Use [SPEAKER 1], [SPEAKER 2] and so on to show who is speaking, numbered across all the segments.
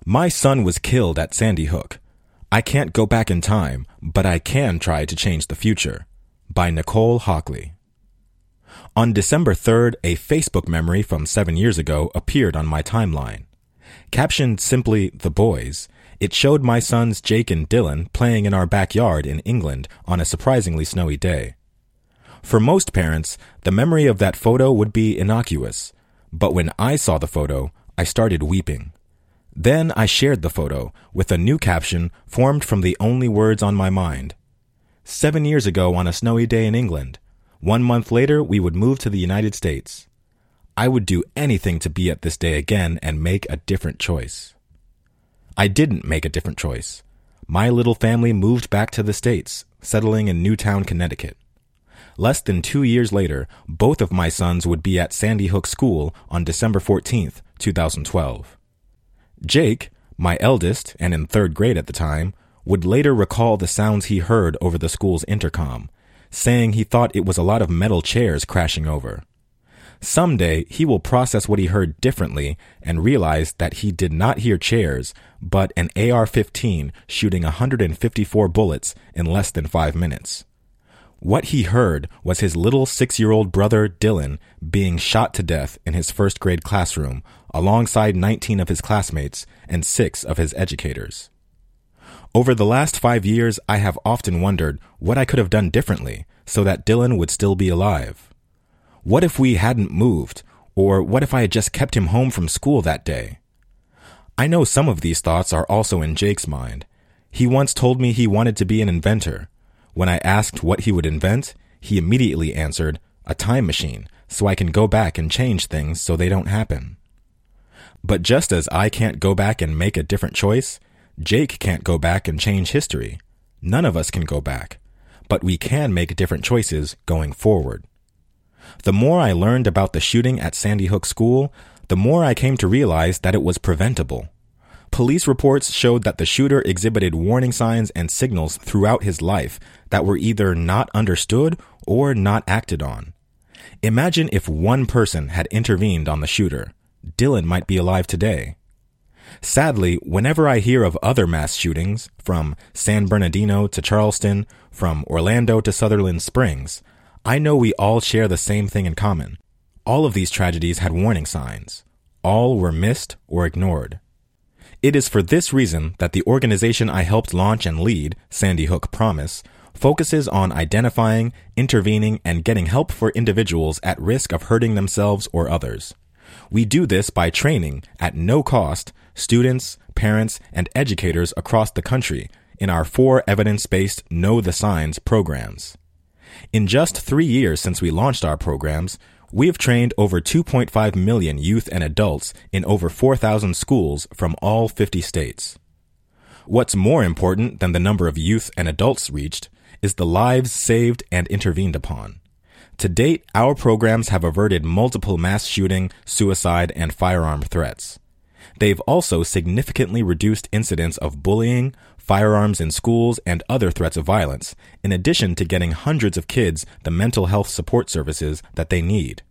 [SPEAKER 1] My son was killed at Sandy Hook. I can't go back in time, but I can try to change the future. By Nicole Hockley. On December 3rd, a Facebook memory from 7 years ago appeared on my timeline. Captioned simply, "The Boys," it showed my sons Jake and Dylan playing in our backyard in England on a surprisingly snowy day. For most parents, the memory of that photo would be innocuous, but when I saw the photo, I started weeping. Then I shared the photo with a new caption formed from the only words on my mind. 7 years ago on a snowy day in England. 1 month later, we would move to the United States. I would do anything to be at this day again and make a different choice. I didn't make a different choice. My little family moved back to the States, settling in Newtown, Connecticut. Less than 2 years later, both of my sons would be at Sandy Hook School on December 14th, 2012. Jake, my eldest and in 3rd grade at the time, would later recall the sounds he heard over the school's intercom, saying he thought it was a lot of metal chairs crashing over. Someday, he will process what he heard differently and realize that he did not hear chairs, but an AR-15 shooting 154 bullets in less than 5 minutes. What he heard was his little 6-year-old brother, Dylan, being shot to death in his 1st grade classroom alongside 19 of his classmates and 6 of his educators. Over the last 5 years, I have often wondered what I could have done differently so that Dylan would still be alive. What if we hadn't moved, or what if I had just kept him home from school that day? I know some of these thoughts are also in Jake's mind. He once told me he wanted to be an inventor. When I asked what he would invent, he immediately answered, "A time machine, so I can go back and change things so they don't happen." But just as I can't go back and make a different choice, Jake can't go back and change history. None of us can go back, but we can make different choices going forward. The more I learned about the shooting at Sandy Hook School, the more I came to realize that it was preventable. Police reports showed that the shooter exhibited warning signs and signals throughout his life that were either not understood or not acted on. Imagine if one person had intervened on the shooter. Dylan might be alive today. Sadly, whenever I hear of other mass shootings, from San Bernardino to Charleston, from Orlando to Sutherland Springs, I know we all share the same thing in common. All of these tragedies had warning signs. All were missed or ignored. It is for this reason that the organization I helped launch and lead, Sandy Hook Promise, focuses on identifying, intervening, and getting help for individuals at risk of hurting themselves or others. We do this by training, at no cost, students, parents, and educators across the country in our 4 evidence-based Know the Signs programs. In just 3 years since we launched our programs, we have trained over 2.5 million youth and adults in over 4,000 schools from all 50 states. What's more important than the number of youth and adults reached is the lives saved and intervened upon. To date, our programs have averted multiple mass shooting, suicide, and firearm threats. They've also significantly reduced incidents of bullying, firearms in schools, and other threats of violence, in addition to getting hundreds of kids the mental health support services that they need.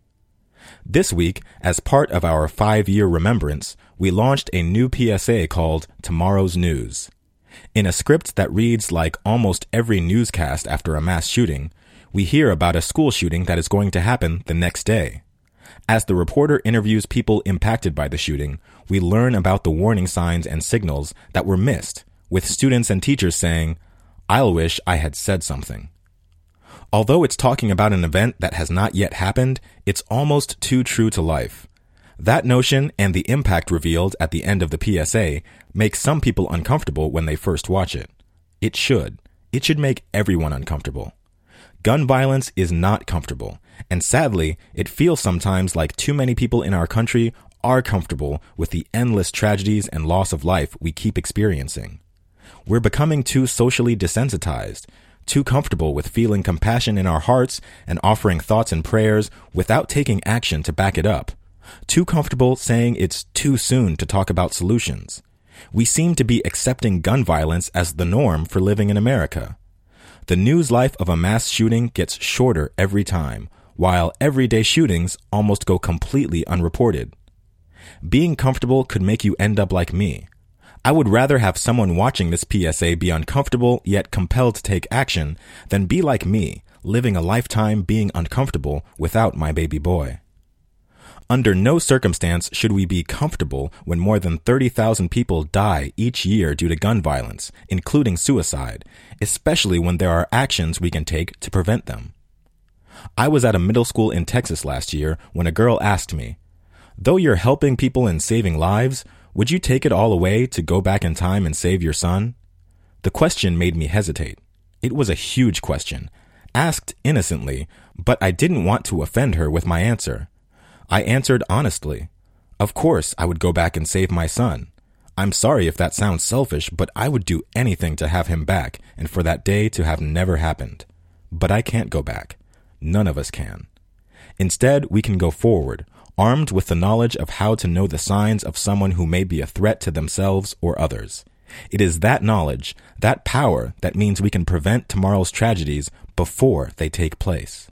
[SPEAKER 1] This week, as part of our 5-year remembrance, we launched a new PSA called Tomorrow's News. In a script that reads like almost every newscast after a mass shooting, we hear about a school shooting that is going to happen the next day. As the reporter interviews people impacted by the shooting, we learn about the warning signs and signals that were missed, with students and teachers saying, "I'll wish I had said something." Although it's talking about an event that has not yet happened, it's almost too true to life. That notion and the impact revealed at the end of the PSA make some people uncomfortable when they first watch it. It should. It should make everyone uncomfortable. Gun violence is not comfortable, and sadly, it feels sometimes like too many people in our country are comfortable with the endless tragedies and loss of life we keep experiencing. We're becoming too socially desensitized, too comfortable with feeling compassion in our hearts and offering thoughts and prayers without taking action to back it up. Too comfortable saying it's too soon to talk about solutions. We seem to be accepting gun violence as the norm for living in America. The news life of a mass shooting gets shorter every time, while everyday shootings almost go completely unreported. Being comfortable could make you end up like me. I would rather have someone watching this PSA be uncomfortable yet compelled to take action than be like me, living a lifetime being uncomfortable without my baby boy. Under no circumstance should we be comfortable when more than 30,000 people die each year due to gun violence, including suicide, especially when there are actions we can take to prevent them. I was at a middle school in Texas last year when a girl asked me, "Though you're helping people and saving lives, would you take it all away to go back in time and save your son?" The question made me hesitate. It was a huge question, asked innocently, but I didn't want to offend her with my answer. I answered honestly. Of course, I would go back and save my son. I'm sorry if that sounds selfish, but I would do anything to have him back and for that day to have never happened. But I can't go back. None of us can. Instead, we can go forward, armed with the knowledge of how to know the signs of someone who may be a threat to themselves or others. It is that knowledge, that power, that means we can prevent tomorrow's tragedies before they take place.